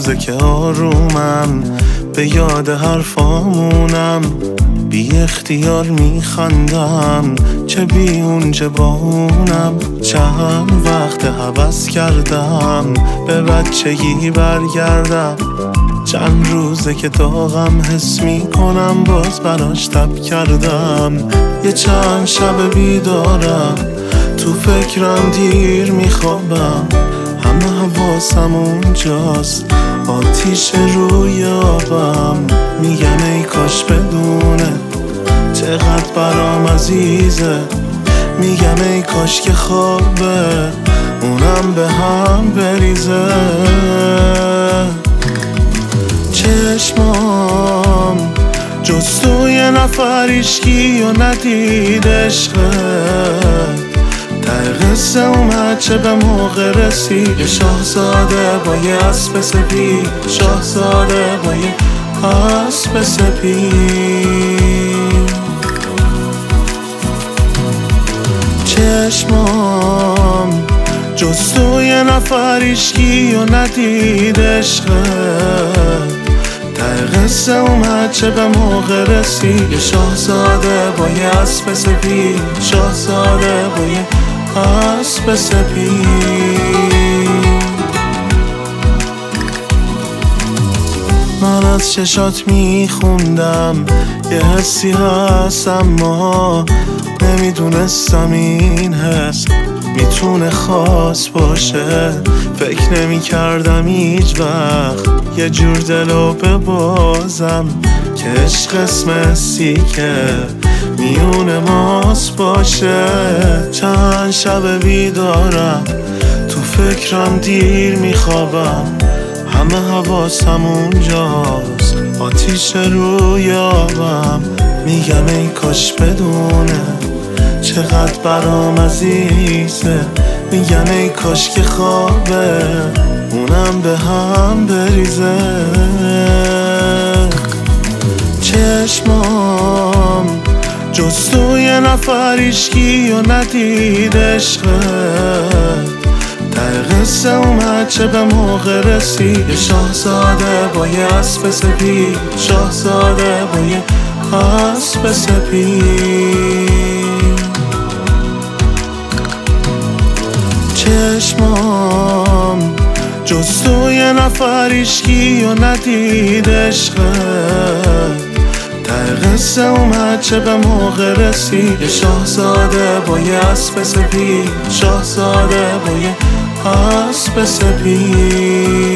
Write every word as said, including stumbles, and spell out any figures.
روزه که آرومم به یاد حرفامونم، بی اختیار میخندم چه بی اونجا با اونم. چند وقت هوس کردم به بچگی برگردم، چند روزه که داغم حس میکنم باز براش تب کردم. یه چند شب بیدارم تو فکرم دیر میخوابم، همه حواسم اونجاست آتیش روی آبم. میگم ای کاش بدونه چقدر برام عزیزه، میگم ای کاش که خوابه اونم به هم بریزه. چشمام جز تو یه نفر ایشکی و ندید عشقت، ته قصه اومد چه به موقع رسید. یه شاهزاده با یه اسب سپید، شاهزاده با یه اسب سپید. چشمام جز تو یه نفر ایشکی و ندید عشقت، ته قصه اومد چه به موقع رسید. یه شاهزاده با یه اسب سپید، شاهزاده با یه اسب سپید. من از چشات میخوندم یه حسی هست، اما نمیدونستم این حس میتونه خاص باشه. فکر نمی کردم هیچ وقت یه جور دلو ببازم که عشق اسم حسی که میون ماست باشه. چند شب بیدارم تو فکرم دیر میخوابم، همه حواسم اونجاست آتیش روی آبم. میگم ای کاش بدونه چقدر برام عزیزه، میگم ای کاش که خوابه اونم به هم بریزه. چشمام جز تو یه نفر ایشکی و ندید عشقت، ته قصه اومد چه به موقع رسید. یه شاهزاده با یه اسب سپید، شاهزاده با یه اسب سپید. چشمام جز تو یه نفر ایشکی و ندید عشقت، ته قصه اومد چه به موقع رسید. یه شاهزاده با یه اسب سپید، شاهزاده با یه اسب سپید.